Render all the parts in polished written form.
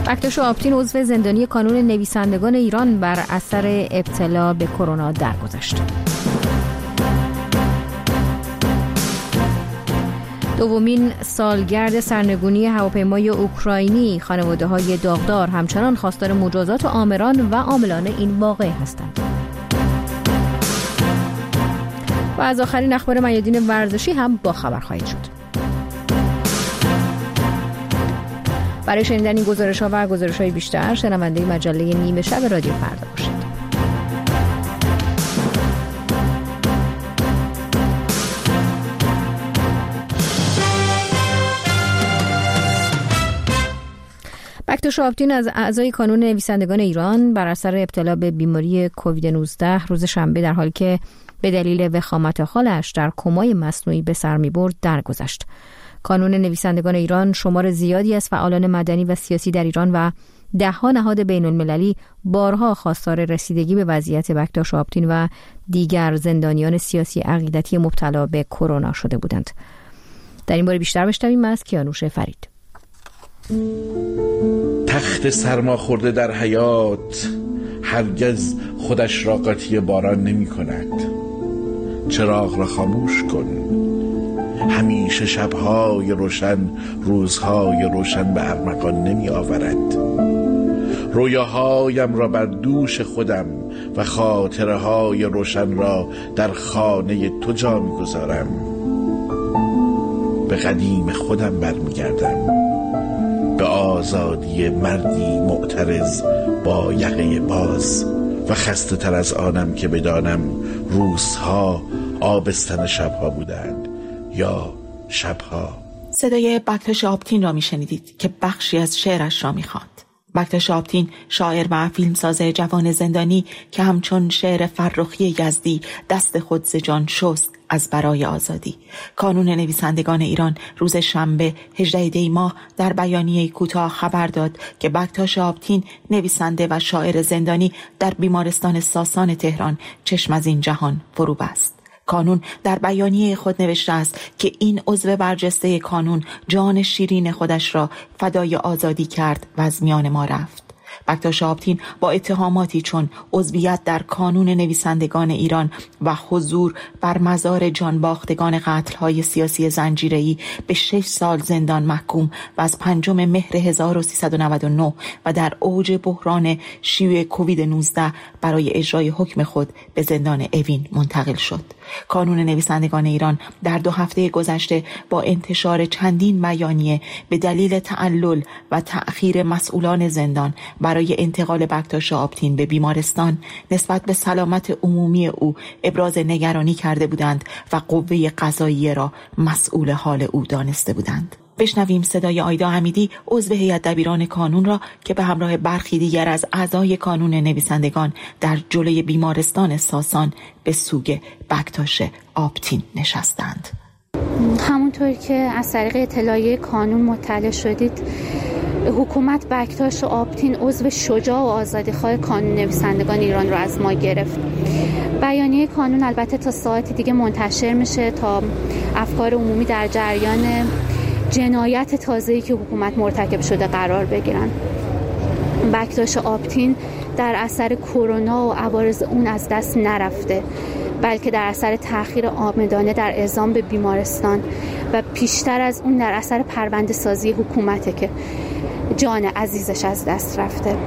بکتاش آپتین عضو زندانی کانون نویسندگان ایران بر اثر ابتلا به کرونا درگذشت. دومین سالگرد سرنگونی هواپیمای اوکراینی، خانواده‌های داغدار همچنان خواستار مجازات آمران و عاملان این واقعه هستند. و از آخرین اخبار میادین ورزشی هم با خبر خواهید شد. برای شنیدن این گزارش‌ها و گزارش‌های بیشتر شنونده مجله نیمه شب رادیو فردا باشید. بکتاش آپتین از اعضای کانون نویسندگان ایران بر اثر ابتلا به بیماری کووید 19 روز شنبه در حالی که به دلیل وخامت حالش در کمای مصنوعی به سر می‌برد درگذشت. کانون نویسندگان ایران شمار زیادی از فعالان مدنی و سیاسی در ایران و ده‌ها نهاد بین‌المللی بارها خواستار رسیدگی به وضعیت بکتاش آپتین و دیگر زندانیان سیاسی عقیدتی مبتلا به کرونا شده بودند. در این باره بیشتر بشنویم از کیانوش فرید. تخت سرما خورده در حیات هرگز خودش را قاطی باران نمی کند. چراغ را خاموش کن. همیشه شبهای روشن روزهای روشن به ارمغان نمی آورد. رویاهایم را بر دوش خودم و خاطره های روشن را در خانه تو جا می گذارم. به قدیم خودم برمیگردم، به آزادی مردی معترض با یقه باز و خسته تر از آنم که بدانم روزها آبستن شبها بودند یا شبها. صدای بکتاش آپتین را میشنیدید که بخشی از شعرش را میخواند. بکتاش آپتین شاعر و فیلمساز جوان زندانی که همچون شعر فرخی یزدی دست خود ز جان شست از برای آزادی. کانون نویسندگان ایران روز شنبه 18 دی ماه در بیانیه کوتاه خبر داد که بکتاش آپتین نویسنده و شاعر زندانی در بیمارستان ساسان تهران چشم از این جهان فرو بست. کانون در بیانیه خود نوشته است که این عضو برجسته کانون جان شیرین خودش را فدای آزادی کرد و از میان ما رفت. بکتاش آپتین با اتهاماتی چون عضویت در کانون نویسندگان ایران و حضور بر مزار جانباختگان قتل‌های سیاسی زنجیره‌ای به 6 سال زندان محکوم و از 5 مهر 1399 و در اوج بحران شیوع کووید 19 برای اجرای حکم خود به زندان اوین منتقل شد. کانون نویسندگان ایران در 2 هفته گذشته با انتشار چندین بیانیه به دلیل تعلل و تأخیر مسئولان زندان برای انتقال بکتاش آپتین به بیمارستان نسبت به سلامت عمومی او ابراز نگرانی کرده بودند و قوه قضاییه را مسئول حال او دانسته بودند. بشنویم صدای آیدا حمیدی عضو هیئت دبیران کانون را که به همراه برخی دیگر از اعضای کانون نویسندگان در جلوی بیمارستان ساسان به سوگ بکتاش آپتین نشستند. همونطور که از طریق اطلاعیه کانون مطلع شدید، حکومت بکتاش آپتین عضو شجاع و آزادیخواه کانون نویسندگان ایران را از ما گرفت. بیانیه کانون البته تا ساعتی دیگه منتشر میشه تا افکار عمومی در جریان جنایت تازه‌ای که حکومت مرتکب شده قرار بگیرن. بکتاش آپتین در اثر کرونا و عوارض اون از دست نرفته، بلکه در اثر تأخیر عامدانه در اعزام به بیمارستان و پیشتر از اون در اثر پرونده سازی حکومته که جان عزیزش از دست رفته.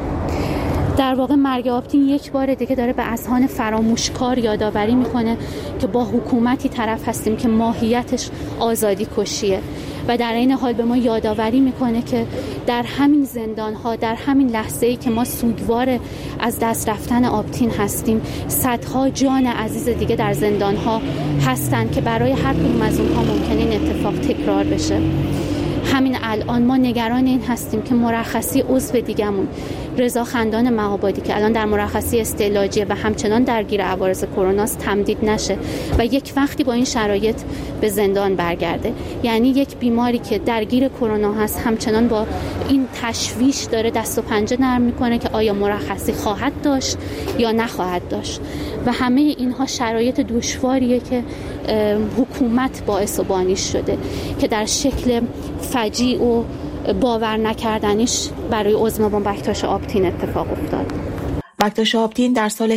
در واقع مرگ آپتین یک بار دیگه داره به اذهان فراموشکار یادآوری میکنه که با حکومتی طرف هستیم که ماهیتش آزادی کشیه و در این حال به ما یادآوری میکنه که در همین زندان‌ها، در همین لحظه‌ای که ما سوگوار از دست رفتن آپتین هستیم، صدها جان عزیز دیگه در زندان‌ها هستن که برای هر کدوم از اونها ممکنه این اتفاق تکرار بشه. همین الان ما نگران این هستیم که مرخصی عضو دیگمون رضا خندان مهابادی که الان در مرخصی استعلاجیه و همچنان درگیر عوارض کرونا است تمدید نشه و یک وقتی با این شرایط به زندان برگرده. یعنی یک بیماری که درگیر کرونا هست همچنان با این تشویش داره دست و پنجه نرم میکنه که آیا مرخصی خواهد داشت یا نخواهد داشت و همه اینها شرایط دشواریه که حکومت باعث و بانی شده که در شکل فجیع و باور نکردنیش برای عظما بکتاش آپتین اتفاق افتاد. بکتاش آپتین در سال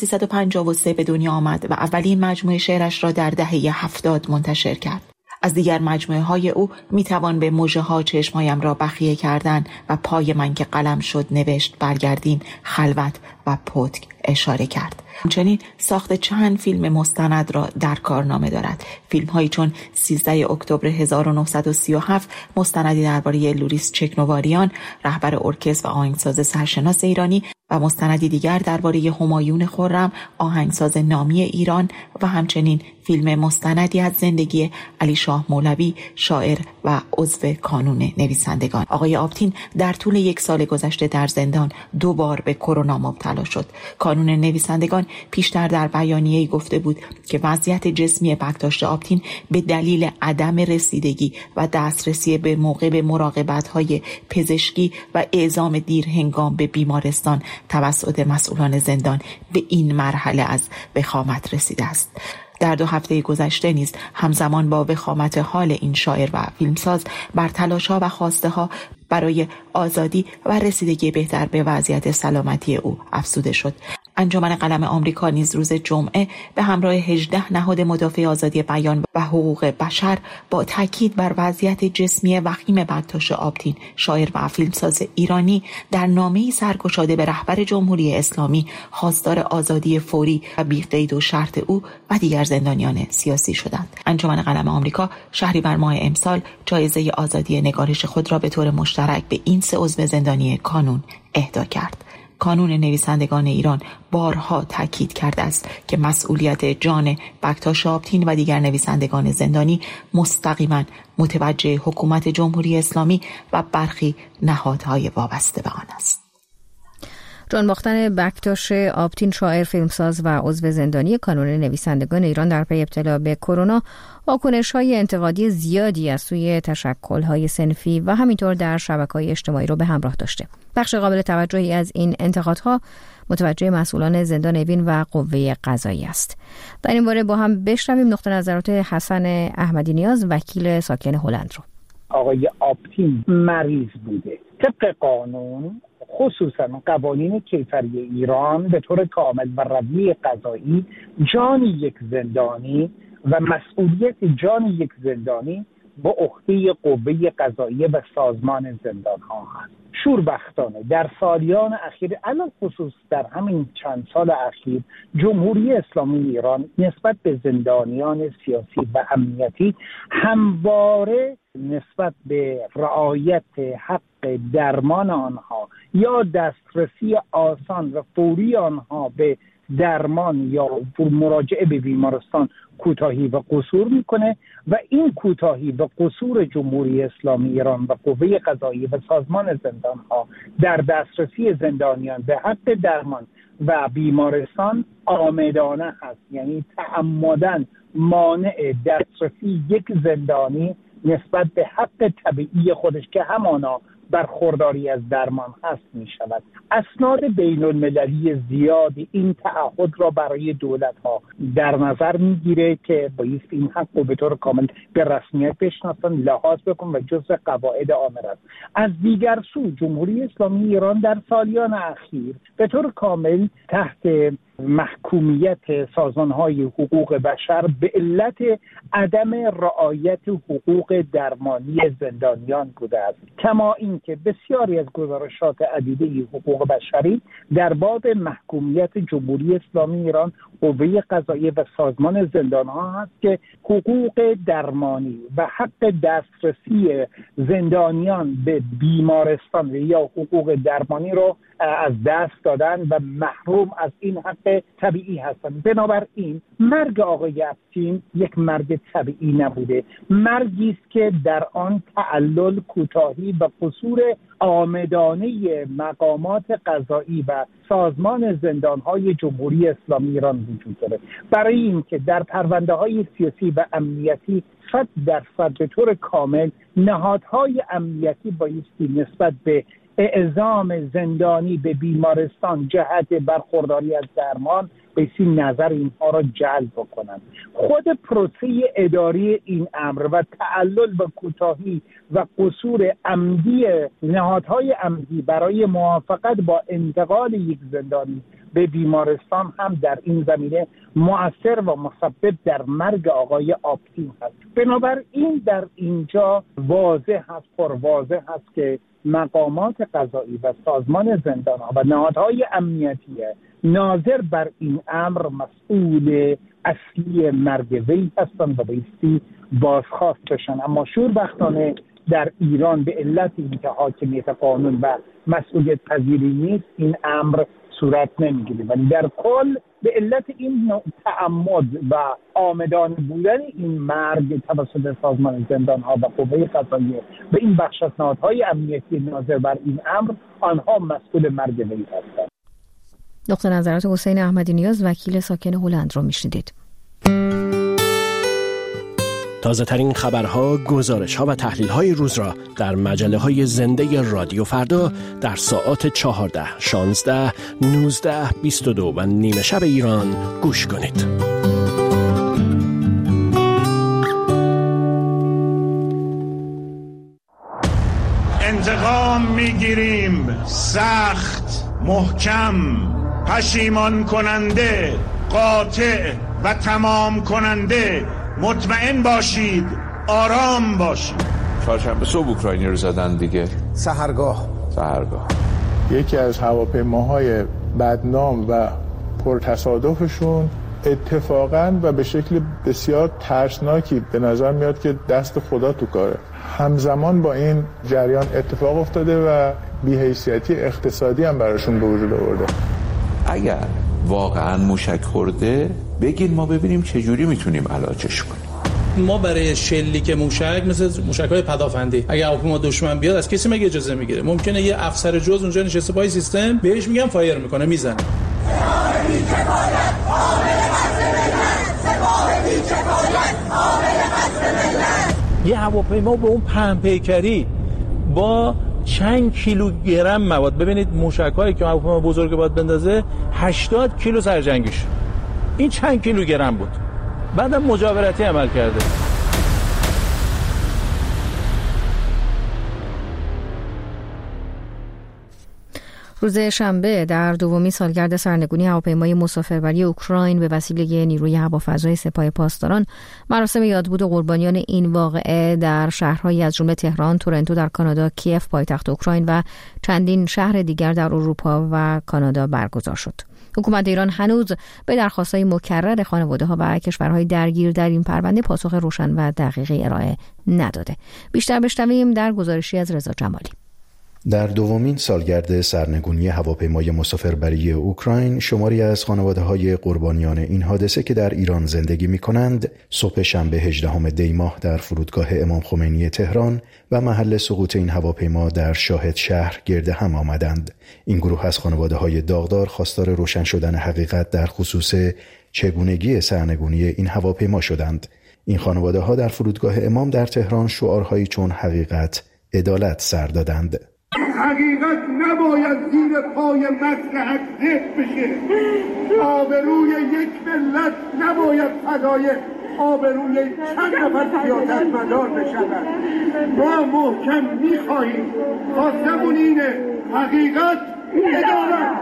1353 به دنیا آمد و اولین مجموعه شعرش را در دهه 70 منتشر کرد. از دیگر مجموعه های او میتوان به مژه ها چشمهایم را بخیه کردن و پای من که قلم شد نوشت برگردین، خلوت و پتک اشاره کرد. همچنین ساخت چند فیلم مستند را در کارنامه دارد. فیلم هایی چون 13 اکتبر 1937 مستندی درباره لوریس چکنواریان، رهبر ارکستر و آهنگساز سرشناس ایرانی، و مستندی دیگر درباره همایون خرم، آهنگساز نامی ایران، و همچنین فیلم مستندی از زندگی علی شاه مولوی، شاعر و عضو کانون نویسندگان. آقای آپتین در طول 1 سال گذشته در زندان 2 بار به کرونا مبتلا شد. کانون نویسندگان پیشتر در بیانیه‌ای گفته بود که وضعیت جسمی بکتاش آپتین به دلیل عدم رسیدگی و دسترسی به موقع به مراقبت‌های پزشکی و اعزام دیر هنگام به بیمارستان توسط مسئولان زندان به این مرحله از وخامت رسیده است. در 2 هفته گذشته نیز همزمان با وخامت حال این شاعر و فیلمساز بر تلاش‌ها و خواسته‌ها برای آزادی و رسیدگی بهتر به وضعیت سلامتی او افزوده شد. انجمن قلم آمریکا نیز روز جمعه به همراه 18 نهاد مدافع آزادی بیان و حقوق بشر با تاکید بر وضعیت جسمی وخیم بکتاش آپتین، شاعر و فیلمساز ایرانی، در نامه‌ای سرگشاده به رهبر جمهوری اسلامی خواستار آزادی فوری و بی‌قید و شرط او و دیگر زندانیان سیاسی شدند. انجمن قلم آمریکا شهریور ماه امسال جایزه آزادی نگارش خود را به طور مشترک به این 3 عضو زندانی کانون اهدا کرد. کانون نویسندگان ایران بارها تاکید کرده است که مسئولیت جان بکتاش آپتین و دیگر نویسندگان زندانی مستقیما متوجه حکومت جمهوری اسلامی و برخی نهادهای وابسته به آن است. جان باختن بکتاش آپتین، شاعر، فیلمساز و عضو زندانی کانون نویسندگان ایران در پی ابتلا به کرونا، واکنش‌های انتقادی زیادی از سوی تشکل‌های صنفی و همینطور در شبکه‌های اجتماعی رو به همراه داشته. بخش قابل توجهی از این انتقادها متوجه مسئولان زندان اوین و قوه قضاییه است. در این باره با هم بشنویم نقطه نظرات حسن احمدی نیاز، وکیل ساکن هلند رو. آقای آپتین مریض بوده. طبق قانون، خصوصا قوانین کیفری ایران، به طور کامل و روی قضایی جان یک زندانی و مسئولیت جان یک زندانی با عهده قوه قضاییه و سازمان زندان ها هست. شوربختانه در سالیان اخیر، الان خصوص در همین چند سال اخیر، جمهوری اسلامی ایران نسبت به زندانیان سیاسی و امنیتی همواره نسبت به رعایت حق درمان آنها یا دسترسی آسان و فوری آنها به درمان یا مراجعه به بیمارستان کوتاهی و قصور میکنه و این کوتاهی و قصور جمهوری اسلامی ایران و قوه قضاییه و سازمان زندان ها در دسترسی زندانیان به حق درمان و بیمارستان آمدانه هست. یعنی تعمداً مانع دسترسی یک زندانی نسبت به حق طبیعی خودش که همانا برخورداری از درمان هست می شود. اسناد بین المللی زیادی این تعهد را برای دولت ها در نظر می گیره که بایست این حق رو به طور کامل به رسمیت بشناسن، لحاظ بکن و جزء قواعد عامه است. از دیگر سو جمهوری اسلامی ایران در سالیان اخیر به طور کامل تحت محکومیت سازمان‌های حقوق بشر به علت عدم رعایت حقوق درمانی زندانیان بوده است. کما اینکه بسیاری از گزارشات عدیده حقوق بشری در باب محکومیت جمهوری اسلامی ایران، قوه قضاییه و سازمان زندان‌ها هست که حقوق درمانی و حق دسترسی زندانیان به بیمارستان یا حقوق درمانی رو از دست دادن و محروم از این حق طبیعی هستند. بنابراین مرگ آقای آپتین یک مرگ طبیعی نبوده، مرگی است که در آن تعلل، کوتاهی و قصور عامدانه مقامات قضایی و سازمان زندان‌های جمهوری اسلامی ایران وجود داره. برای اینکه در پرونده‌های سیاسی و امنیتی 100% به طور کامل نهادهای امنیتی بایستی نسبت به اعزام زندانی به بیمارستان جهت برخورداری از درمان بایستی نظر اینها را جلب بکنن. خود پروسه اداری این امر و تعلل و کوتاهی و قصور عمدی نهادهای عمدی برای موافقت با انتقال یک زندانی به بیمارستان هم در این زمینه مؤثر و مسبب در مرگ آقای آپتین هست. بنابراین در اینجا واضح هست، پرواضح هست که مقامات قضایی و سازمان زندان‌ها و نهادهای امنیتی ناظر بر این امر مسئول اصلی مرگ وی هستند و بایستی بازخواست بشن. اما شوربختانه در ایران به علت اینکه حاکمیت قانون و مسئولیت پذیری نیست این امر صورت نمیگیره، ولی در کل به علت این تعمد و آمدانه بودن این مرگ توسط سازمان زندان‌ها و قوه قضاییه به این بخش از نهادهای امنیتی ناظر بر این امر، آنها مسئول مرگ وی هستند. نقطه نظرات حسین احمدی نیاز، وکیل ساکن هلند رو میشنیدید. تازه ترین خبرها، گزارش‌ها و تحلیل‌های روز را در مجله‌های زنده رادیو فردا در ساعات 14، 16، 19، 22 و نیمه شب ایران گوش کنید. انتقام می‌گیریم، سخت، محکم، پشیمان کننده، قاطع و تمام کننده. مطمئن باشید، آرام باشید. چهارشنبه صبح اوکراینی رو زدن دیگه. سحرگاه یکی از هواپیماهای بدنام و پرتصادفشون اتفاقاً و به شکل بسیار ترسناکی به نظر میاد که دست خدا تو کاره. همزمان با این جریان اتفاق افتاده و بی‌حیثیتی اقتصادی هم براشون به وجود آورده. اگر واقعاً موشک خورده بگین ما ببینیم چجوری میتونیم علاجش کنیم. ما برای شلیک موشک مثل موشک‌های پدافندی اگه هواپیما دشمن بیاد از کسی مگه اجازه میگیره؟ ممکنه یه افسر جز اونجا نشسته پای سیستم بهش میگم فایر میکنه، میزنه. یه هواپیما به اون پهن پیکری با چند کیلوگرم مواد، ببینید موشک‌هایی که هواپیما بزرگ باید بندازه 80 کیلو سرجنگیش، این چند کیلوگرم بود. بعدم مجاورتی عمل کرده. روز شنبه در دومین سالگرد سرنگونی هواپیمای مسافربری اوکراین به وسیله نیروی هوافضای سپاه پاسداران، مراسم یادبود قربانیان این واقعه در شهرهایی از جمله تهران، تورنتو در کانادا، کیف پایتخت اوکراین و چندین شهر دیگر در اروپا و کانادا برگزار شد. حکومت ایران هنوز به درخواست‌های مکرر خانواده‌ها و کشورهای درگیر در این پرونده پاسخ روشن و دقیقی ارائه نداده. بیشتر بشنویم در گزارشی از رضا جمالی. در دومین سالگرد سرنگونی هواپیمای مسافربری اوکراین، شماری از خانواده‌های قربانیان این حادثه که در ایران زندگی می‌کنند، صبح شنبه 18 دی ماه در فرودگاه امام خمینی تهران و محل سقوط این هواپیما در شاهد شهر گرد هم آمدند. این گروه از خانواده‌های داغدار خواستار روشن شدن حقیقت در خصوص چگونگی سرنگونی این هواپیما شدند. این خانواده‌ها در فرودگاه امام در تهران شعارهایی چون حقیقت، عدالت سر دادند. حقیقت نباید زیر پای مصلحت ذبح بشه. آبروی یک ملت نباید فدای آبروی چند نفر سیاستمدار بشود. ما محکم میخواهیم، خواستمون اینه: حقیقت، عدالت.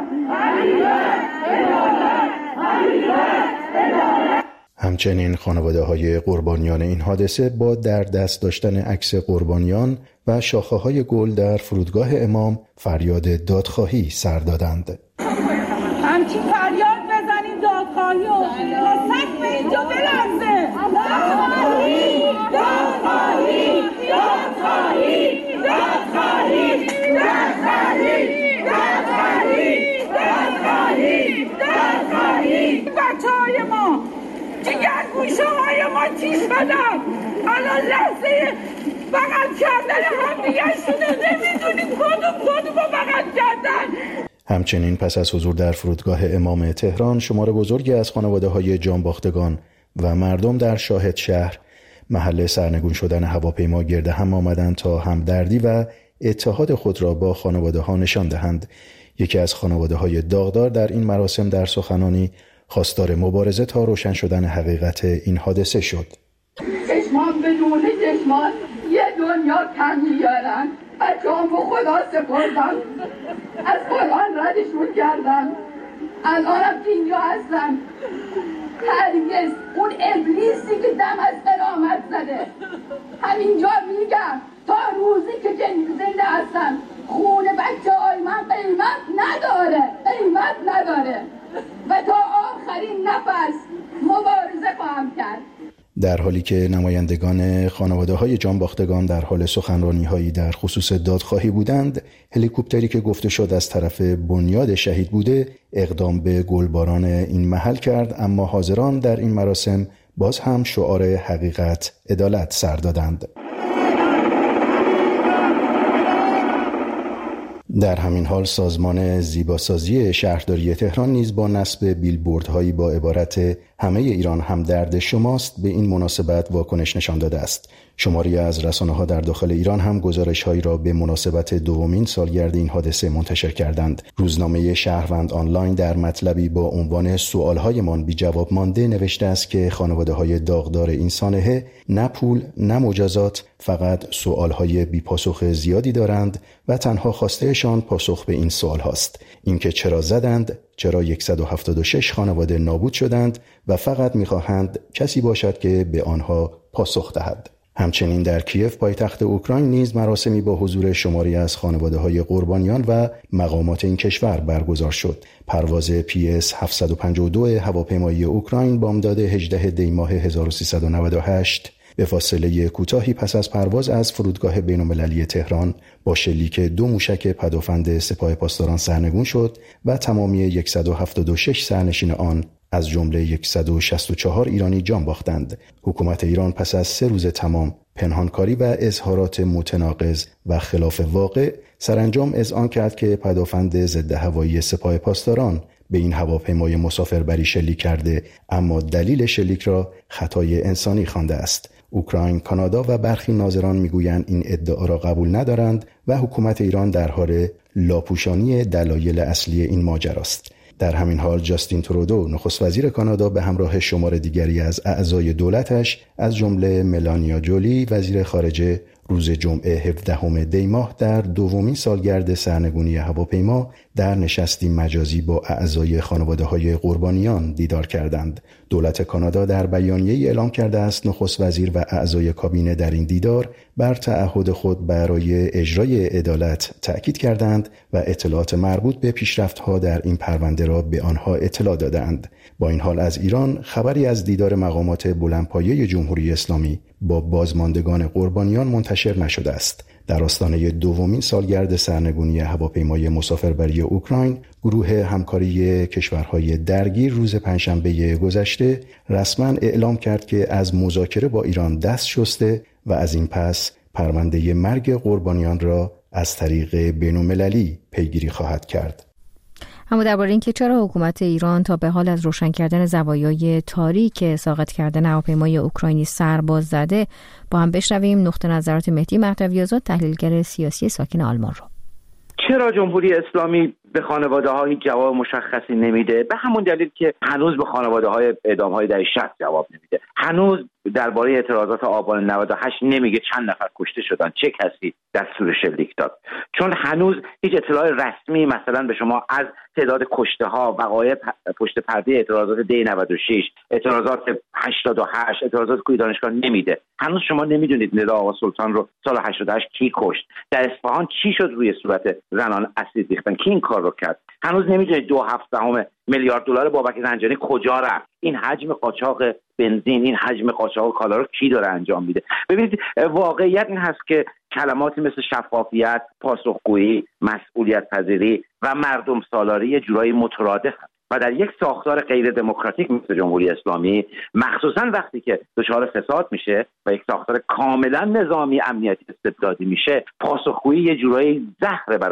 همچنین خانواده‌های قربانیان این حادثه با در دست داشتن عکس قربانیان و شاخه‌های گل در فرودگاه امام فریاد دادخواهی سر دادند. همچین فریاد بزنید دادخواهی و تا سقف اینجا بلرزه. دادخواهی، دادخواهی، دادخواهی، دادخواهی، دادخواهی، دادخواهی، دادخواهی، دادخواهی. بچه‌های ما، جگر گوشه‌های ما چی شدن؟ الان لحظه بغل کردن هم دیگه شده، نمیدونید کدوم بغل کردن. همچنین پس از حضور در فرودگاه امام تهران، شمار بزرگی از خانواده‌های جانباختگان و مردم در شاهد شهر محل سرنگون شدن هواپیما گرد هم آمدند تا همدردی و اتحاد خود را با خانواده‌ها نشان دهند. یکی از خانواده‌های داغدار در این مراسم در سخنانی خواستار مبارزه تا روشن شدن حقیقت این حادثه شد. چشمان بدون چشمان یه دنیا کم میارن. بچه‌ام به خدا سپردم، از قرآن ردشون کردم، الانم که اینجا هستم. هرگز اون ابلیسی که دم از قیامت زده، همینجا میگم تا روزی که زنده هستم خون بچه‌های من قیمت نداره و تا آخرین نفس مبارزه خواهم کرد. در حالی که نمایندگان خانواده‌های جانباختگان در حال سخنرانی‌هایی در خصوص دادخواهی بودند، هلیکوپتری که گفته شد از طرف بنیاد شهید بوده اقدام به گلباران این محل کرد، اما حاضران در این مراسم باز هم شعار حقیقت، عدالت سر دادند. در همین حال سازمان زیباسازی شهرداری تهران نیز با نصب بیلبوردهایی با عبارت همه ایران همدرد شماست به این مناسبت واکنش نشان داده است. شماری از رسانه‌ها در داخل ایران هم گزارش‌هایی را به مناسبت دومین سالگرد این حادثه منتشر کردند. روزنامه شهروند آنلاین در مطلبی با عنوان سوال‌هایمان بی جواب مانده نوشته است که خانواده‌های داغدار این سانحه نه پول نه مجازات، فقط سوال‌های بی پاسخ زیادی دارند و تنها خواستهشان پاسخ به این سوال هاست: اینکه چرا زدند، چرا 176 خانواده نابود شدند و فقط می‌خواهند کسی باشد که به آنها پاسخ دهد. همچنین در کیف پایتخت اوکراین نیز مراسمی با حضور شماری از خانواده‌های قربانیان و مقامات این کشور برگزار شد. پرواز PS 752 هواپیمایی اوکراین بامداد 18 دی ماه 1398 به فاصله کوتاهی پس از پرواز از فرودگاه بین‌المللی تهران با شلیک 2 موشک پدافند سپاه پاسداران سرنگون شد و تمامی 176 سرنشین آن از جمله 164 ایرانی جان باختند. حکومت ایران پس از 3 روز تمام پنهانکاری و اظهارات متناقض و خلاف واقع سرانجام اذعان کرد که پدافند ضد هوایی سپاه پاسداران به این هواپیمای مسافربری شلیک کرده، اما دلیل شلیک را خطای انسانی خوانده است. اوکراین، کانادا و برخی ناظران میگویند این ادعا را قبول ندارند و حکومت ایران در حال لاپوشانی دلایل اصلی این ماجراست. در همین حال جاستین ترودو نخست وزیر کانادا به همراه شمار دیگری از اعضای دولتش از جمله ملانیا جولی وزیر خارجه روز جمعه 17 دی ماه در دومین سالگرد سرنگونی هواپیما در نشستی مجازی با اعضای خانواده‌های قربانیان دیدار کردند. دولت کانادا در بیانیه‌ای اعلام کرده است نخست وزیر و اعضای کابینه در این دیدار بر تعهد خود برای اجرای عدالت تأکید کردند و اطلاعات مربوط به پیشرفت‌ها در این پرونده را به آنها اطلاع دادند. با این حال از ایران خبری از دیدار مقامات بلندپایه جمهوری اسلامی با بازماندگان قربانیان منتشر نشده است. در آستانه دومین سالگرد سرنگونی هواپیمای مسافربری اوکراین، گروه همکاری کشورهای درگیر روز پنجشنبه گذشته رسما اعلام کرد که از مذاکره با ایران دست شسته و از این پس پرونده مرگ قربانیان را از طریق بین‌المللی پیگیری خواهد کرد. اما درباره اینکه چرا حکومت ایران تا به حال از روشن کردن زوایای تاریک ساقط کردن هواپیمای اوکراینی سر باز زده، با هم بشنویم نقطه نظرات مهدی مهدوی‌آزاد، تحلیلگر سیاسی ساکن آلمان رو. چرا جمهوری اسلامی به خانواده‌ها هیچ جواب مشخصی نمیده؟ به همون دلیل که هنوز به خانواده‌های اعدام‌های دهه 60 جواب نمیده. هنوز درباره اعتراضات آبان 98 نمیگه چند نفر کشته شدن، چه کسی دستور شلیک داد. چون هنوز هیچ اطلاع رسمی مثلا به شما از تعداد کشته‌ها، وقایع پشت پرده اعتراضات دی 96، اعتراضات 88، اعتراضات کوی دانشگاه نمیده. هنوز شما نمیدونید ندا آقا سلطان رو سال 88 کی کشت، در اصفهان چی شد روی صورت زنان اسید ریختن، کی این کار رو کرد. هنوز نمیدونید 2.7 میلیارد دلار بابک زنجانی کجا رفت. این حجم قاچاق بنزین، این حجم قاچاق کالا رو کی داره انجام میده؟ ببینید واقعیت این هست که کلماتی مثل شفافیت، پاسخگویی، مسئولیت پذیری و مردم سالاری یه جورایی مترادف هست و در یک ساختار غیر دموکراتیک مثل جمهوری اسلامی، مخصوصا وقتی که دچار فساد میشه و یک ساختار کاملا نظامی امنیتی استبدادی میشه، پاسخگویی یه جورایی زهر برای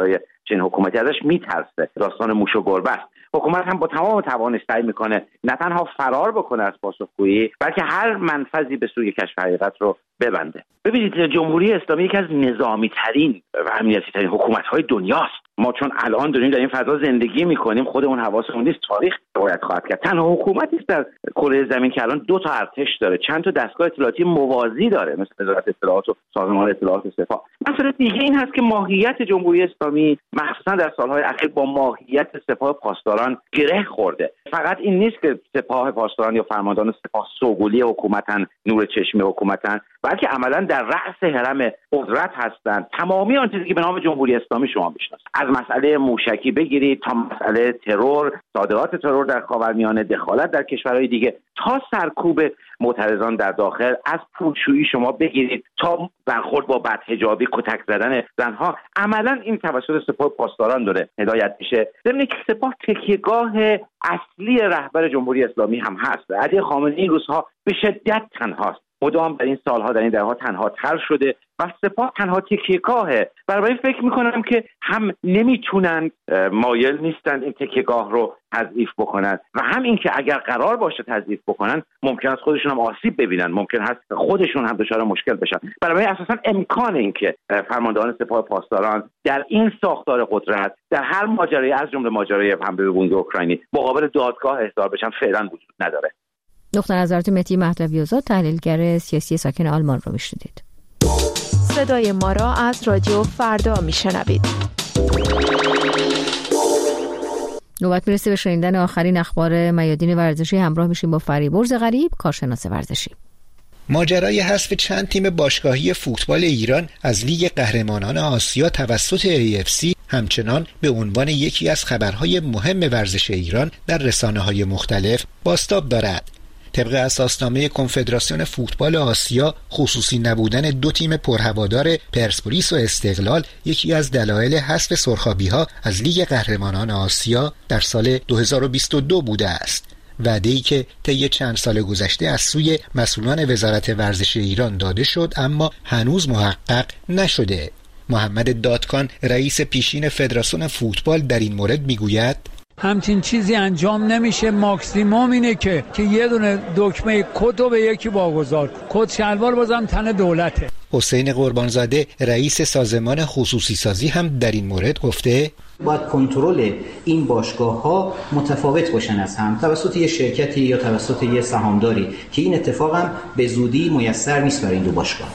چنین حکومتی ازش میترسه. داستان موش و گربه است. حکومت هم با تمام توانش سعی میکنه نه تنها فرار بکنه از پاسخگویی، بلکه هر منفذی به سوی کشف حقیقت رو ببنده. ببینید جمهوری اسلامی یکی از نظامی ترین و امنیتی ترین حکومت های دنیاست. ما چون الان داریم در این فضا زندگی میکنیم خودمون حواسمون نیست، تاریخ باید خواهد کرد. تنها حکومتی است در کره زمین که الان 2 تا ارتش داره، چند تا دستگاه اطلاعاتی موازی داره مثل وزارت اطلاعات و سازمان اطلاعات سپاه. مسئله دیگه این هست که ماهیت جمهوری اسلامی مخصوصا در سالهای اخیر با ماهیت سپاه پاسداران گره خورده. فقط این نیست که سپاه پاسداران یا فرماندهان سپاه سوگلی حکومتن، نور چشم حکومتن، بلکه عملا در رأس هرم قدرت هستند. تمامی آن چیزی که به نام جمهوری اسلامی شما میشناسید، از مسئله موشکی بگیرید تا مسئله ترور، صادرات ترور در خاورمیانه، دخالت در کشورهای دیگه، تا سرکوب معترضان در داخل، از پولشویی شما بگیرید تا برخورد با بدحجابی، کتک زدن زنها، عملا این توسط سپاه پاسداران داره هدایت میشه. ضمن که سپاه تکیهگاه اصلی رهبر جمهوری اسلامی هم هست. علی خامنه‌ای این روزها به شدت تنهاست، مدام در این سالها در این دهها تنها تر شده و سپاه تنها تکیهگاهه. برای فکر میکنم که هم نمیتونن، مایل نیستن این تکیهگاه رو تضعیف بکنن و هم این که اگر قرار باشه تضعیف بکنن ممکن است خودشون هم آسیب ببینن، ممکن هست خودشون هم دچار مشکل بشن. برای اساسا امکان این که فرماندهان سپاه پاسداران در این ساختار قدرت در هر ماجرایی از جمله ماجرای حمله به بنک اوکراینی مقابل دادگاه احضار بشن فعلا وجود نداره. دکتر نظرات مهدی مهدوی‌آزاد، تحلیلگر سیاسی ساکن آلمان رو میشنیدید. صدای ما را از رادیو فردا میشنوید. نوبت میرسه به شنیدن آخرین اخبار میادین ورزشی. همراه میشیم با فریبرز غریب، کارشناس ورزشی. ماجرای حذف چند تیم باشگاهی فوتبال ایران از لیگ قهرمانان آسیا توسط AFC همچنان به عنوان یکی از خبرهای مهم ورزش ایران در رسانه‌های مختلف بازتاب دارد. طبق اساسنامه کنفدراسیون فوتبال آسیا، خصوصی نبودن 2 تیم پرهوادار پرسپولیس و استقلال یکی از دلایل حذف سرخابی‌ها از لیگ قهرمانان آسیا در سال 2022 بوده است. وعده‌ای که طی چند سال گذشته از سوی مسئولان وزارت ورزش ایران داده شد اما هنوز محقق نشده. محمد دادکان، رئیس پیشین فدراسیون فوتبال، در این مورد میگوید همچین چیزی انجام نمیشه. ماکسیموم اینه که یه دونه دکمه کدو به یکی واگذار کن. کد شلوار بازم تن دولته. حسین قربانزاده، رئیس سازمان خصوصی سازی، هم در این مورد گفته باید کنترل این باشگاه‌ها متفاوت باشن از هم، توسط یه شرکتی یا توسط یه سهامداری، که این اتفاق هم به زودی میسر نیست برای این دو باشگاه.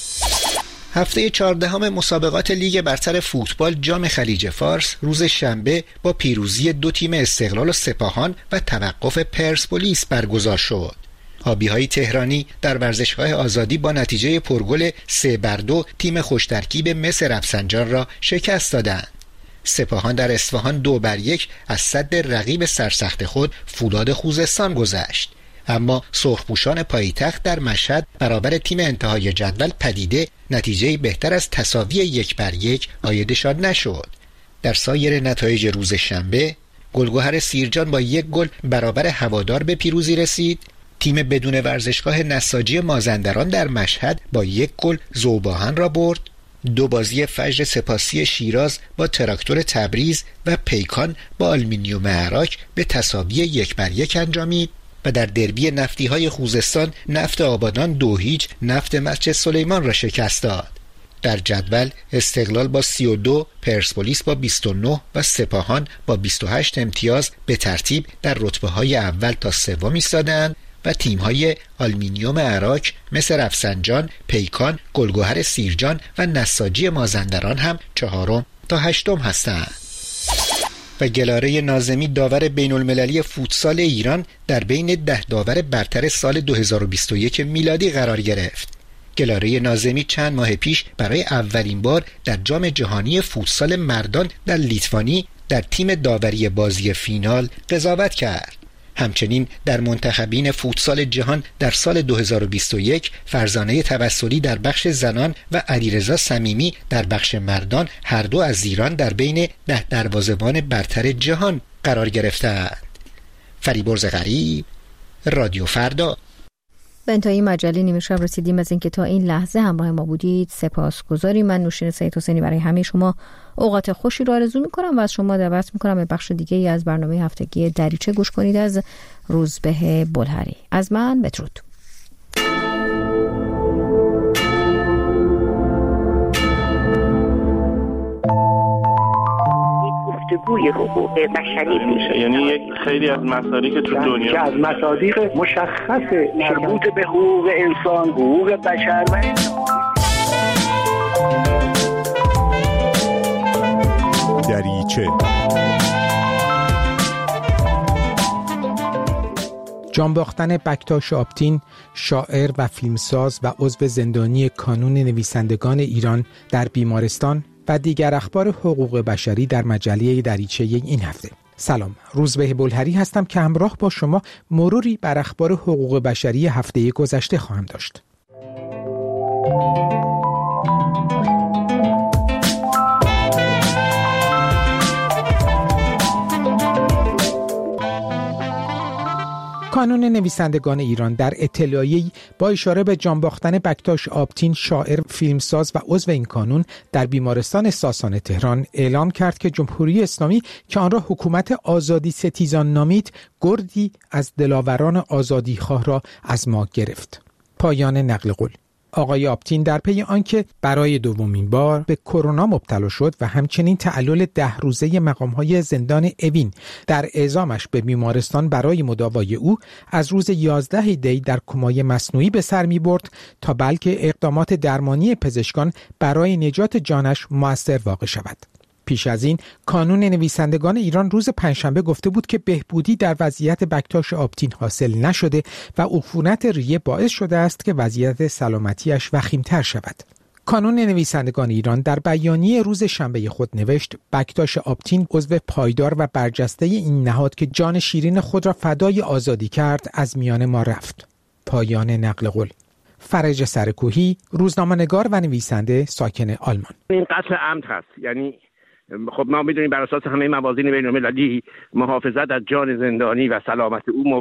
هفته 14 مسابقات لیگ برتر فوتبال جام خلیج فارس روز شنبه با پیروزی 2 تیم استقلال و سپاهان و توقف پرسپولیس برگزار شد. آبی‌های تهرانی در ورزشگاه آزادی با نتیجه پرگل 3-2 تیم خوشترکیب مس رفسنجان را شکست دادند. سپاهان در اصفهان 2-1 از صد رقیب سرسخت خود فولاد خوزستان گذشت. اما سرخپوشان پایتخت در مشهد برابر تیم انتهای جدول پدیده نتیجه بهتر از تساوی 1-1 عایدشان نشد. در سایر نتایج روز شنبه، گلگهر سیرجان با 1 گل برابر هوادار به پیروزی رسید. تیم بدون ورزشگاه نساجی مازندران در مشهد با 1 گل ذوب‌آهن را برد. 2 بازی فجر سپاسی شیراز با تراکتور تبریز و پیکان با آلومینیوم عراق به تساوی 1-1 انجامید. و در دربی نفتی های خوزستان نفت آبادان 2-0 نفت مسجد سلیمان را شکست داد. در جدول استقلال با 32، پرسپولیس با 29 و سپاهان با 28 امتیاز به ترتیب در رتبه های اول تا سوم ایستادند و تیم های آلومینیوم عراق مثل رفسنجان، پیکان، گلگهر سیرجان و نساجی مازندران هم 4 تا 8 هستند. و گلاره ناظمی، داور بین المللی فوتسال ایران، در بین 10 داور برتر سال 2021 میلادی قرار گرفت. گلاره ناظمی چند ماه پیش برای اولین بار در جام جهانی فوتسال مردان در لیتوانی در تیم داوری بازی فینال قضاوت کرد. همچنین در منتخبین فوتسال جهان در سال 2021 فرزانه توسلی در بخش زنان و علیرضا صمیمی در بخش مردان هر دو از ایران در بین 10 دروازه‌بان برتر جهان قرار گرفتند. فریبرز غریب، رادیو فردا. به انتهای مجله نیمه شب رسیدیم. از اینکه تا این لحظه همراه ما بودید سپاسگزاریم. من نوشین سید حسینی برای همه شما اوقات خوشی رو آرزو میکنم و از شما دعوت میکنم به بخش دیگه ای از برنامه هفتگی دریچه گوش کنید از روزبه بلهری. از من بدرود. گفتگوی حقوق بشری میشه، یعنی یک خیلی از مصادیق که تو دنیا که از مصادیق مشخص مربوط به حقوق انسان، حقوق بشر و دریچه. جانباختن بکتاش آپتین، شاعر و فیلمساز و عضو زندانی کانون نویسندگان ایران در بیمارستان و دیگر اخبار حقوق بشری در مجله دریچه این هفته. سلام، روزبه بلهری هستم که همراه با شما مروری بر اخبار حقوق بشری هفته گذشته خواهم داشت. کانون نویسندگان ایران در اطلاعیه‌ای با اشاره به جانباختن بکتاش آپتین، شاعر، فیلمساز و عضو این کانون در بیمارستان ساسان تهران اعلام کرد که جمهوری اسلامی که آن را حکومت آزادی ستیزان نامید، گردی از دلاوران آزادیخواه را از ما گرفت. پایان نقل قول. آقای آپتین در پی آنکه برای دومین بار به کرونا مبتلا شد و همچنین تعلل 10 روزه مقام‌های زندان اوین در اعزامش به بیمارستان برای مداوای او از روز 11 دی در کمای مصنوعی به سر می‌برد تا بلکه اقدامات درمانی پزشکان برای نجات جانش مؤثر واقع شود. پیش از این کانون نویسندگان ایران روز پنجشنبه گفته بود که بهبودی در وضعیت بکتاش آپتین حاصل نشده و عفونت ریه باعث شده است که وضعیت سلامتیش وخیم‌تر شود. کانون نویسندگان ایران در بیانیه روز شنبه خود نوشت: بکتاش آپتین عضو پایدار و برجسته این نهاد که جان شیرین خود را فدای آزادی کرد از میان ما رفت. پایان نقل قول. فرج سرکوهی، روزنامه‌نگار و نویسنده ساکن آلمان. این قتل عمد هست، یعنی خب ما میدونیم بر اساس همه موازین بین‌المللی محافظت از جان زندانی و سلامت او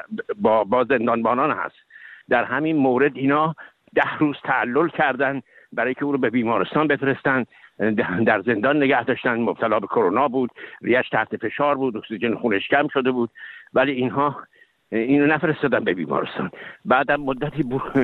با زندانبانان هست. در همین مورد اینا 10 روز تعلل کردن برای که او رو به بیمارستان بفرستن، در زندان نگه داشتن. مبتلا به کرونا بود، ریش تحت فشار بود، اکسیژن خونش کم شده بود، ولی اینها اینو نفرستادن به بیمارستان. بعدم مدتی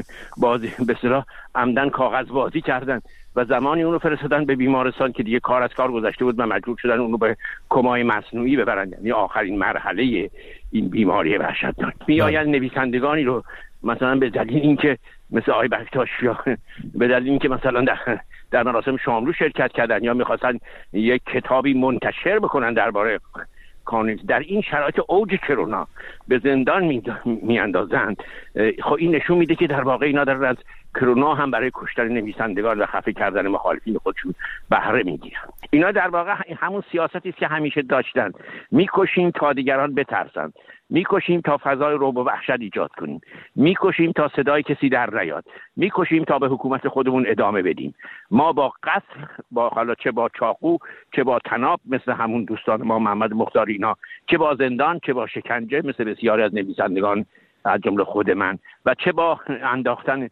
به اصطلاح عمدن کاغذ بازی کردن و زمانی اون رو فرستادن به بیمارستان که دیگه کار از کار گذشته بود و مجبور شدن اون رو به کمای مصنوعی ببرن، یعنی آخرین مرحله این بیماری وحشتناک. میآیند نویسندگانی رو مثلا به دلیل اینکه مثل آقای بکتاش یا به دلیل اینکه مثلا در مراسم شاملو شرکت کردن یا می‌خواستن یک کتابی منتشر بکنن درباره کانون، در این شرایط اوج کرونا به زندان میاندازند. خب این نشون میده که در واقع اینا دارن از کرونا هم برای کشتن نویسندگان و خفه کردن مخالفین خودشون بهره میگیرن. اینا در واقع همون سیاستی است که همیشه داشتن: میکشیم تا دیگران بترسن، میکشیم تا فضای رعب و وحشت ایجاد کنیم، میکشیم تا صدای کسی در نیاد، میکشیم تا به حکومت خودمون ادامه بدیم. ما با قتل، حالا چه با چاقو، چه با طناب مثل همون دوستان ما محمد مختاری اینا، چه با زندان، چه با شکنجه مثل بسیاری از نویسندگان از جمله خود من، و چه با انداختن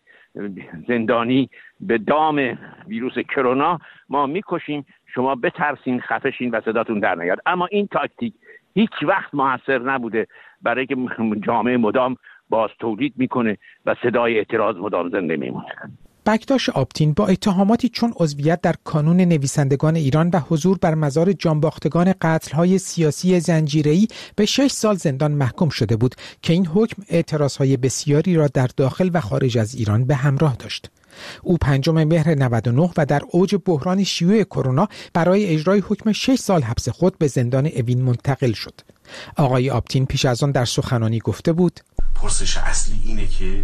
زندانی به دام ویروس کرونا، ما میکشیم شما بترسین، خفشین و صداتون در نیاد. اما این تاکتیک هیچ وقت موثر نبوده، برای که جامعه مدام باز تولید میکنه و صدای اعتراض مدام زنده میمونه. بکتاش آپتین با اتهاماتی چون عضویت در کانون نویسندگان ایران و حضور بر مزار جانباختگان قتل‌های سیاسی زنجیره‌ای به 6 سال زندان محکوم شده بود که این حکم اعتراضهای بسیاری را در داخل و خارج از ایران به همراه داشت. او 5 مهر 99 و در اوج بحران شیوع کرونا برای اجرای حکم 6 سال حبس خود به زندان اوین منتقل شد. آقای آپتین پیش از آن در سخنرانی گفته بود: پرسش اصلی اینه که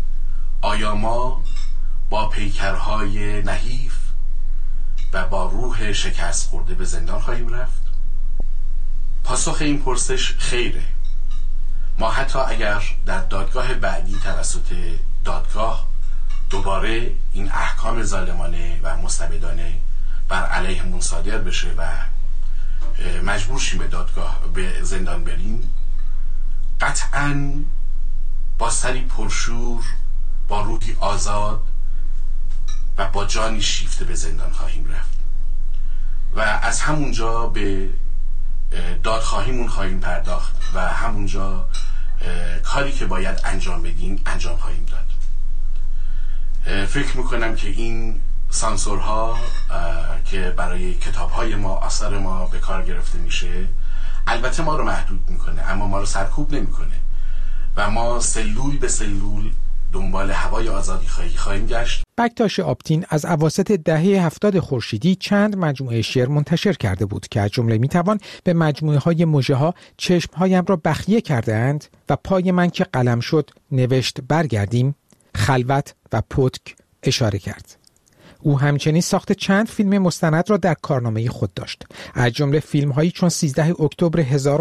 آیا ما با پیکرهای نحیف و با روح شکست خورده به زندان خواهیم رفت؟ پاسخ این پرسش خیره. ما حتی اگر در دادگاه بعدی توسط دادگاه دوباره این احکام ظالمانه و مستبدانه بر علیهمون صادر بشه و مجبور شیم به زندان بریم، قطعاً با سری پرشور، با روحی آزاد و با جانی شیفته به زندان خواهیم رفت و از همونجا به دادخواهیمون خواهیم پرداخت و همونجا کاری که باید انجام بدیم انجام خواهیم داد. فکر میکنم که این سانسورها که برای کتابهای ما، آثار ما به کار گرفته میشه، البته ما رو محدود میکنه اما ما رو سرکوب نمیکنه و ما سلول به سلول دنبال هوای آزادی خواهیم گشت. بکتاش آپتین از اواسط دهه 70 خورشیدی چند مجموعه شعر منتشر کرده بود که از جمله میتوان به مجموعه های مژه‌ها چشمهایم را بخیه کرده‌اند و پای من که قلم شد نوشت برگردیم، خلوت و پتک اشاره کرد. او همچنین ساخت چند فیلم مستند را در کارنامه خود داشت. از جمله فیلم‌هایی چون 13 اکتبر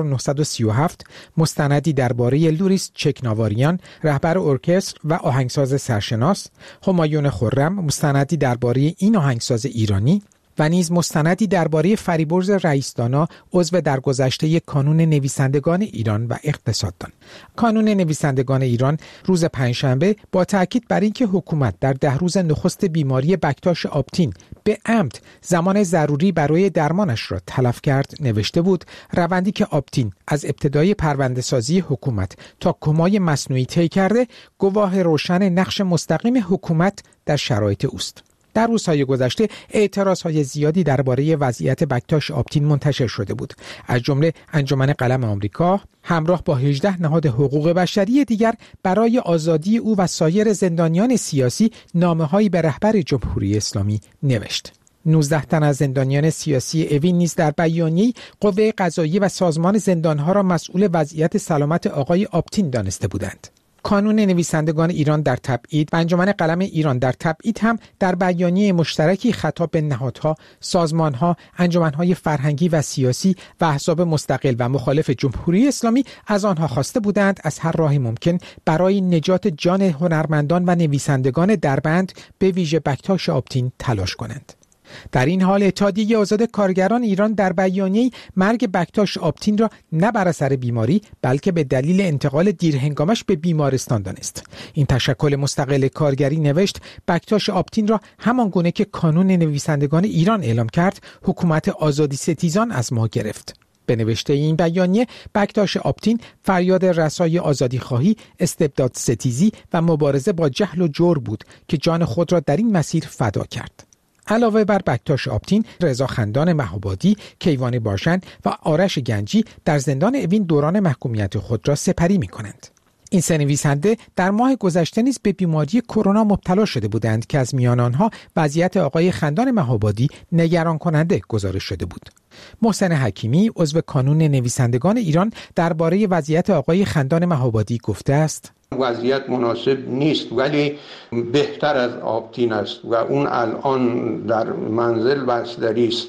1937 مستندی درباره لوریس چکناواریان رهبر ارکستر و آهنگساز سرشناس، همایون خرم مستندی درباره این آهنگساز ایرانی و نیز مستندی درباره فریبرز رئیس‌دانا عضو درگذشته کانون نویسندگان ایران و اقتصاددان. کانون نویسندگان ایران روز پنجشنبه با تاکید بر اینکه حکومت در 10 روز نخست بیماری بکتاش آپتین به عمد زمان ضروری برای درمانش را تلف کرد نوشته بود روندی که آپتین از ابتدای پرونده‌سازی حکومت تا کمای مصنوعی طی کرده گواه روشن نقش مستقیم حکومت در شرایط اوست. در روزهای گذشته اعتراضهای زیادی درباره وضعیت بکتاش آپتین منتشر شده بود. از جمله انجمن قلم آمریکا همراه با 18 نهاد حقوق بشری دیگر برای آزادی او و سایر زندانیان سیاسی نامه‌هایی به رهبر جمهوری اسلامی نوشت. 19 تن از زندانیان سیاسی اوین نیز در بیانیه‌ای قوه قضاییه و سازمان زندانها را مسئول وضعیت سلامت آقای آپتین دانسته بودند. کانون نویسندگان ایران در تبعید و انجمن قلم ایران در تبعید هم در بیانیه مشترکی خطاب به نهادها، سازمانها، انجمنهای فرهنگی و سیاسی و احزاب مستقل و مخالف جمهوری اسلامی از آنها خواسته بودند از هر راهی ممکن برای نجات جان هنرمندان و نویسندگان دربند به ویژه بکتاش آپتین تلاش کنند. در این حال اتحادیه آزاد کارگران ایران در بیانیه‌ای مرگ بکتاش آپتین را نه بر اثر بیماری بلکه به دلیل انتقال دیرهنگامش به بیمارستان دانست. این تشکل مستقل کارگری نوشت بکتاش آپتین را همان گونه که کانون نویسندگان ایران اعلام کرد حکومت آزادی ستیزان از ما گرفت. به نوشته این بیانیه بکتاش آپتین فریاد رسای آزادی خواهی، استبداد ستیزی و مبارزه با جهل و جور بود که جان خود را در این مسیر فدا کرد. علاوه بر بکتاش آپتین، رضا خندان مهابادی، کیوان باشن و آرش گنجی در زندان اوین دوران محکومیت خود را سپری می‌کنند. این سه نویسنده در ماه گذشته نیز به بیماری کرونا مبتلا شده بودند که از میان آنها وضعیت آقای خندان مهابادی نگران کننده گزارش شده بود. محسن حکیمی عضو کانون نویسندگان ایران درباره وضعیت آقای خندان مهابادی گفته است: وضعیت مناسب نیست ولی بهتر از آپتین است و اون الان در منزل بستری است،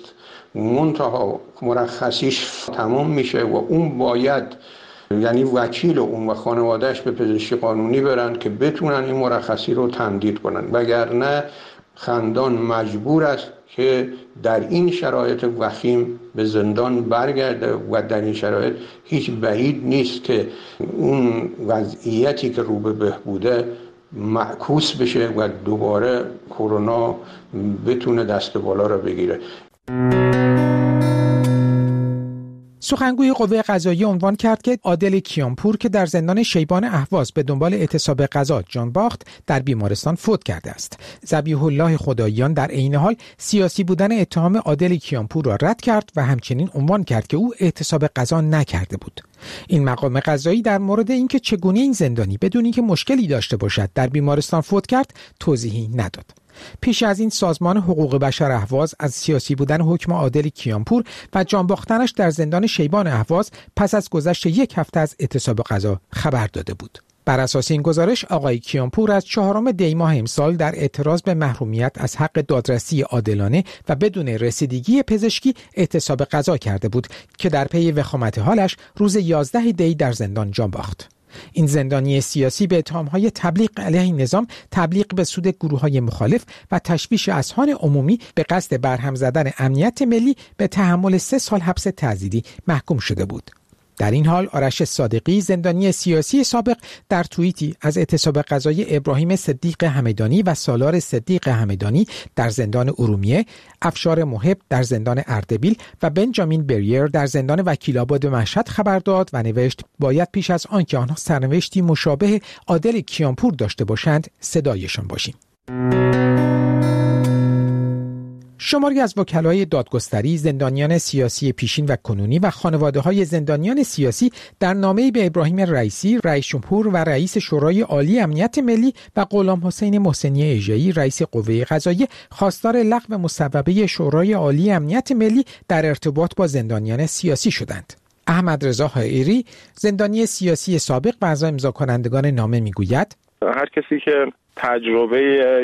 منتها مرخصیش تمام میشه و اون باید یعنی وکیل اون و خانوادهش به پزشکی قانونی برن که بتونن این مرخصی رو تمدید کنن، وگرنه خندان مجبور است که در این شرایط وخیم به زندان برگرده و در این شرایط هیچ بعید نیست که اون وضعیتی که رو به بهبوده معکوس بشه و دوباره کرونا بتونه دست بالا را بگیره. سخنگوی قوه قضاییه عنوان کرد که عادل کیانپور که در زندان شیبان اهواز به دنبال اعتصاب قضا جان باخت در بیمارستان فوت کرده است. ذبیح الله خداییان در عین حال سیاسی بودن اتهام عادل کیانپور را رد کرد و همچنین عنوان کرد که او اعتصاب قضا نکرده بود. این مقام قضایی در مورد اینکه چگونه این زندانی بدون اینکه مشکلی داشته باشد در بیمارستان فوت کرد توضیحی نداد. پیش از این سازمان حقوق بشر اهواز از سیاسی بودن حکم عادل کیانپور و جان باختنش در زندان شیبان اهواز پس از گذشت 1 هفته از اعتصاب قضا خبر داده بود. بر اساس این گزارش آقای کیانپور از 4 دی ماه امسال در اعتراض به محرومیت از حق دادرسی عادلانه و بدون رسیدگی پزشکی اعتصاب قضا کرده بود که در پی وخامت حالش روز 11 دی در زندان جان باخت. این زندانی سیاسی به اتهام‌های تبلیغ علیه نظام، تبلیغ به سود گروه‌های مخالف و تشویش اذهان عمومی به قصد برهم زدن امنیت ملی به تحمل 3 سال حبس تعزیری محکوم شده بود. در این حال آرش صادقی زندانی سیاسی سابق در توییتی از اعتصاب قضایی ابراهیم صدیق همدانی و سالار صدیق همدانی در زندان ارومیه، افشار محب در زندان اردبیل و بنجامین بریر در زندان وکیل‌آباد مشهد خبر داد و نوشت باید پیش از آنکه آنها سرنوشتی مشابه عادل کیانپور داشته باشند صدایشان باشیم. شماری از وکلای دادگستری، زندانیان سیاسی پیشین و کنونی و خانواده‌های زندانیان سیاسی در نامه‌ای به ابراهیم رئیسی، رئیس جمهور و رئیس شورای عالی امنیت ملی و غلام حسین محسنی ایجایی، رئیس قوه قضاییه، خواستار لغو مصوبه شورای عالی امنیت ملی در ارتباط با زندانیان سیاسی شدند. احمد رضا حائری، زندانی سیاسی سابق و از امضا کنندگان نامه میگوید هر کسی که تجربه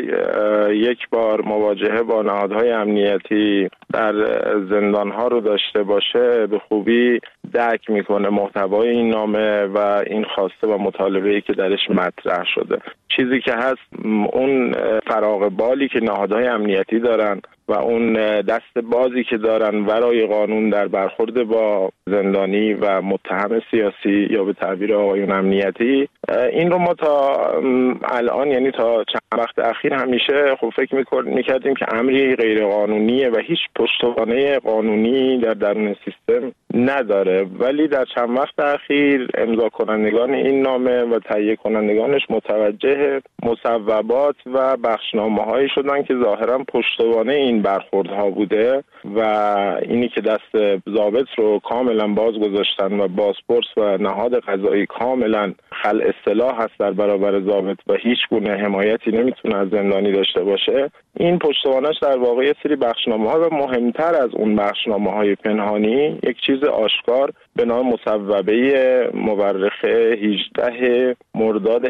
یک بار مواجهه با نهادهای امنیتی در زندانها رو داشته باشه به خوبی درک میکنه محتوای این نامه و این خواسته و مطالبه‌ای که درش مطرح شده. چیزی که هست اون فراغ بالی که نهادهای امنیتی دارن و اون دست بازی که دارن ورای قانون در برخورد با زندانی و متهم سیاسی یا به تعبیر آقایون امنیتی، این رو ما تا الان یعنی تا چند وقت اخیر همیشه خب فکر میکردیم که امری غیر قانونیه و هیچ پشتوانه قانونی در درون سیستم نداره، ولی در چند وقت اخیر امضا کنندگان این نامه و تهیه کنندگانش متوجه مصوبات و بخشنامه‌هایی شدن که ظاهرا پشتوانه این برخوردها بوده و اینی که دست ضابط رو کاملا باز گذاشتن و بازپرس و نهاد قضایی کاملا خلع اصطلاح هست در برابر ضابط و هیچ گونه حمایتی نمیتونه از زندانی داشته باشه. این پشتوانش در واقع یه سری بخشنامه‌ها و مهمتر از اون بخشنامه‌های پنهانی یک چیز آشکار به نام مصوبه مورخه 18 مرداد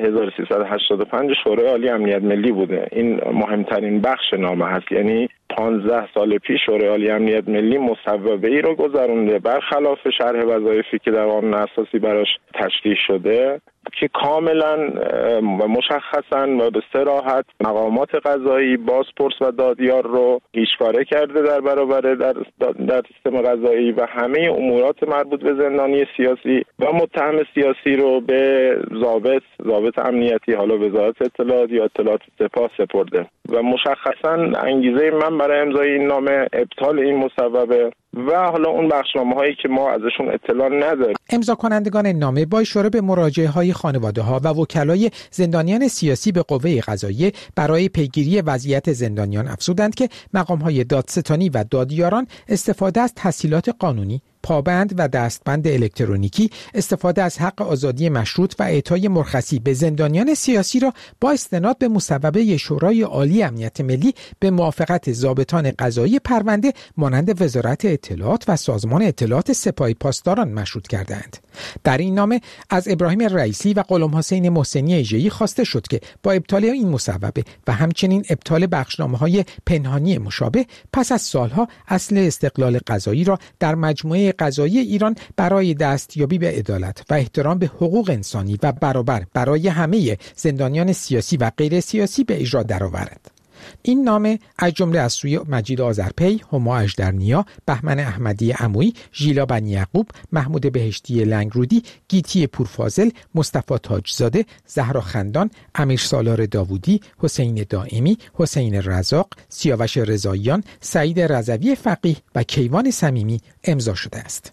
1385 شورای عالی امنیت ملی بوده. این مهمترین بخش نامه هست، یعنی 15 سال پیش شورای عالی امنیت ملی مصوبه‌ای رو گذرونده برخلاف شرح وظایفی که در قانون اساسی براش تشریح شده که کاملا و مشخصا و به صراحت مقامات قضایی، بازپرس و دادیار رو هیچکاره کرده در برابر در سیستم قضایی و همه امورات مربوط به زندانی سیاسی و متهم سیاسی رو به ضابط امنیتی، حالا وزارت اطلاعات یا اطلاعات سپاه سپرده و مشخصا انگیزه من برای امضای این نامه ابطال این مصوبه و حالا اون بخشنامه‌هایی که ما ازشون اطلاع نداریم. امضا کنندگان نامه با اشاره به مراجعه‌های خانواده‌ها و وکلای زندانیان سیاسی به قوه قضاییه برای پیگیری وضعیت زندانیان افزودند که مقام‌های دادستانی و دادیاران استفاده از تسهیلات قانونی، پابند و دستبند الکترونیکی، استفاده از حق آزادی مشروط و اعطای مرخصی به زندانیان سیاسی را با استناد به مصوبه شورای عالی امنیت ملی به موافقت ضابطان قضایی پرونده مانند وزارت اطلاعات و سازمان اطلاعات سپاه پاسداران مشروط کردند. در این نامه از ابراهیم رئیسی و غلام حسین محسنی ایجایی خواسته شد که با ابطال این مصوبه و همچنین ابطال بخشنامه‌های پنهانی مشابه پس از سالها اصل استقلال قضایی را در مجموعه قضایی ایران برای دستیابی به عدالت و احترام به حقوق انسانی و برابر برای همه زندانیان سیاسی و غیر سیاسی به اجرا درآورد. این نامه از جمله از سوی مجید آذرپی، هما اژدرنیا، بهمن احمدی عمویی، ژیلا بنی یعقوب، محمود بهشتی لنگرودی، گیتی پورفاضل، مصطفی تاجزاده، زهرا خندان، امیر سالار داوودی، حسین دائمی، حسین رزاق، سیاوش رضاییان، سعید رضوی فقیه و کیوان صمیمی امضا شده است.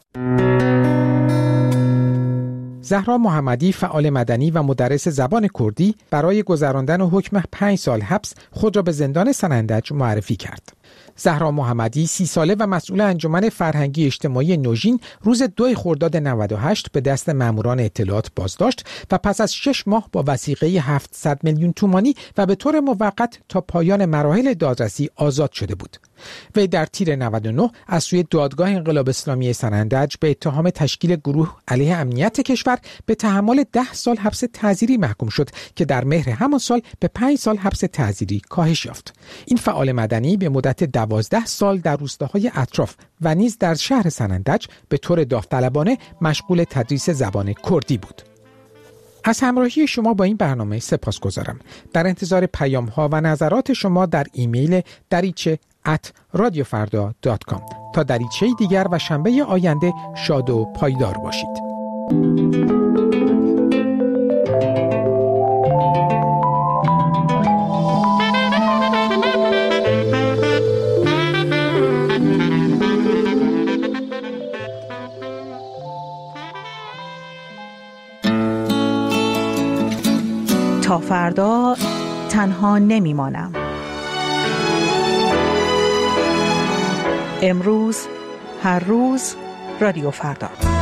زهرا محمدی، فعال مدنی و مدرس زبان کردی، برای گذراندن حکم 5 سال حبس خود را به زندان سنندج معرفی کرد. زهرا محمدی 30 ساله و مسئول انجمن فرهنگی اجتماعی نوژین روز 2 خرداد 98 به دست ماموران اطلاعات بازداشت و پس از 6 ماه با وثیقه 700 میلیون تومانی و به طور موقت تا پایان مراحل دادرسی آزاد شده بود. وی در تیر 99 از سوی دادگاه انقلاب اسلامی سنندج به اتهام تشکیل گروه علیه امنیت کشور به تحمل 10 سال حبس تعزیری محکوم شد که در مهر همان سال به 5 سال حبس تعزیری کاهش یافت. این فعال مدنی به مدت 12 سال در روستاهای اطراف و نیز در شهر سنندج به طور داوطلبانه مشغول تدریس زبان کردی بود. از همراهی شما با این برنامه سپاسگزارم. در انتظار پیام‌ها و نظرات شما در ایمیل radiofarda.com. تا دریچه دیگر و شنبه آینده شاد و پایدار باشید. تا فردا تنها نمیمانم. امروز، هر روز، رادیو فردا.